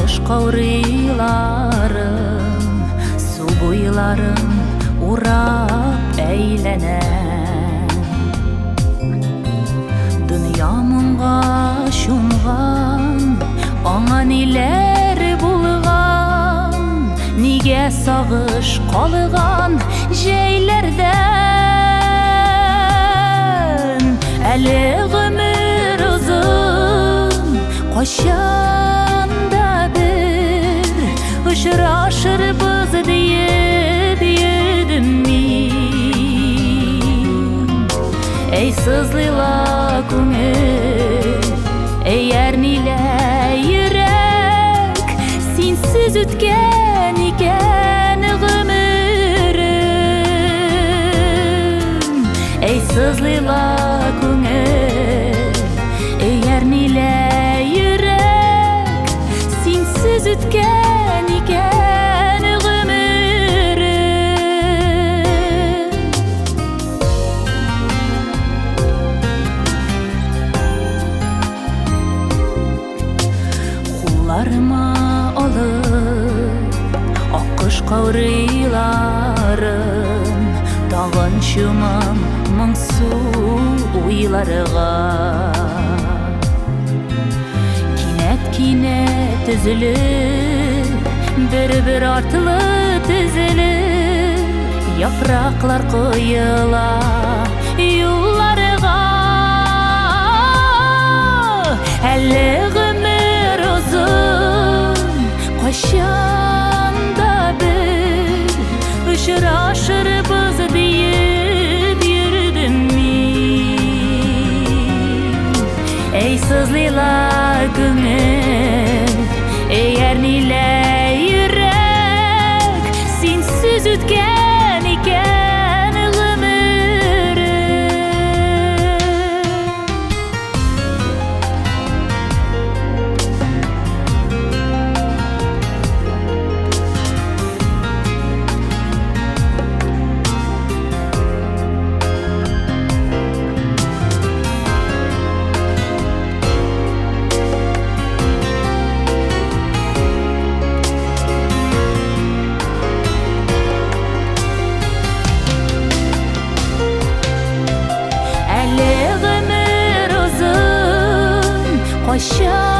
Аккыш каурыйларым, су буйларым урап әйләнә. Дөнья моңга чумган, аңа ниләр булган, нигә сагыш калган җәйләрдән. Әле гомер озын, кайчан да бер очрашырбыз диеп йөрдем мин. Әй сызлыйла күңел, әйәр нилә йөрәк, синсез үткән икән гомерем. Әй сызлыйла күңел, әйәр нилә йөрәк, синсез үткән икән гомерем. Кулларыма алып аккыш каурыйларым, тагын чумам моңсу уйларга. Кинәт өзелеп, бер-бер артлы тезелеп, яфраклар коела юлларга. Әле гомер озын, кайчан да бер очрашырбыз диеп йөрдем мин. Әй сызлыйла күңел, әйәр нилә йөрәк, синсез үткән икән гомерем. Әле гомер озын, кайчан